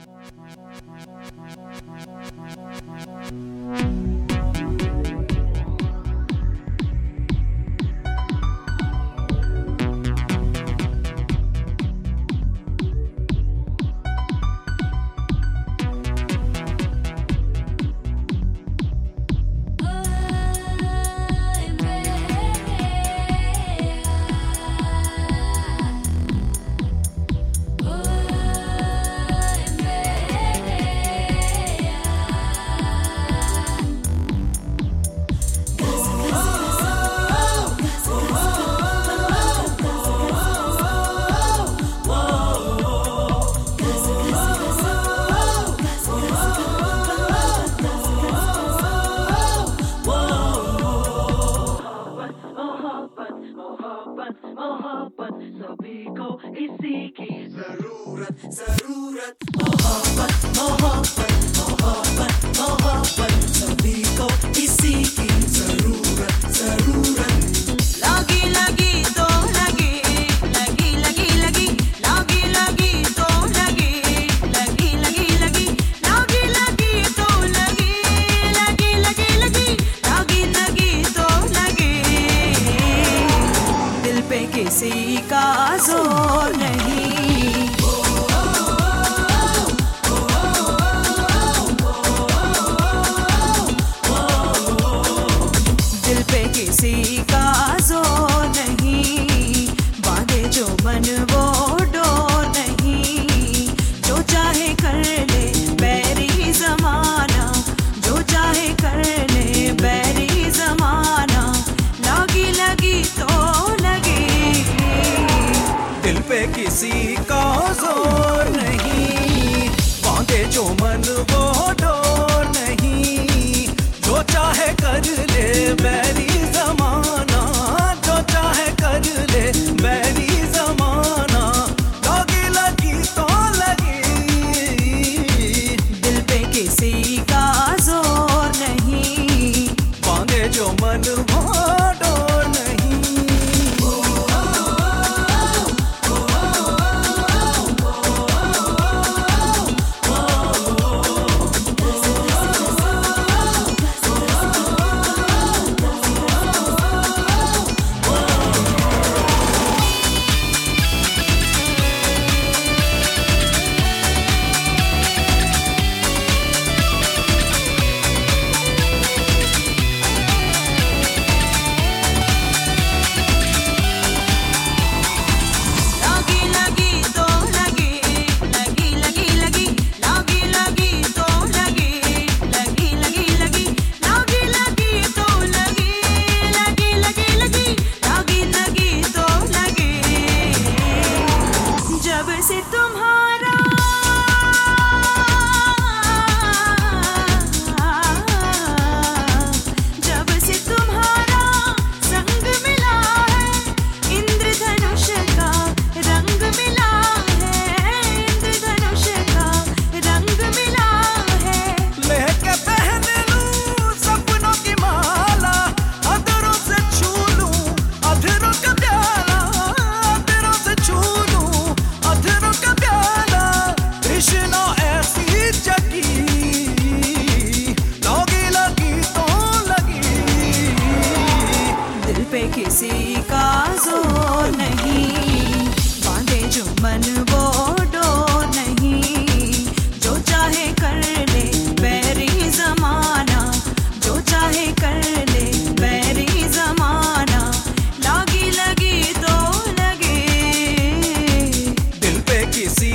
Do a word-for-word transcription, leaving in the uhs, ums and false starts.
मोहब्बत सभी को इसी की जरूरत जरूरत मोहब्बत मोहब्बत मोहब्बत मोहब्बत सभी को इसी की जरूरत जरूरत लगी लगी तो लगी लगी लगी लगी लगी लगी तो लगी लगी लगी लगी लगी लगी तो लगी लगी लगी लगी लगी लगी तो लगी दिल पे किसी का जोर नहीं दिल पे किसी का जोर नहीं बांधे जो मन वो डोर नहीं जो चाहे कर ले बैरी जमाना जो चाहे कर ले बैरी जमाना लगी लगी तो लगी दिल पे किसी का जोर नहीं बांधे जो मन वो डोर नहीं जो चाहे कर ले बैरी जमाना जो चाहे कर ले बैरी जमाना लगी लगी तो लगी दिल पे किसी का जोर नहीं बांधे जो मन वो डोर नहीं लगी लगी तो लगी लगी लगी लगी लगी लगी तो लगी लगी लगी लगी लगी लगी तो लगी लगी लगी लगी लगी लगी तो लगी जब से तुम्हारा जब से तुम्हारा संग मिला है इंद्रधनुष का रंग मिला है इंद्रधनुष का रंग मिला है लेके पहन लूं सपनों की माला अधरों से छू लूं अधरों का प्याला अधरों से छू लूं अधरों का प्याला कृष्णा ऐसी जगी लगी लगी तो लगी दिल पे किसी का जोर नहीं बांधे जो मन वो डोर नहीं जो चाहे कर ले बैरी जमाना जो चाहे कर ले बैरी जमाना लगी लगी तो लगी दिल पे किसी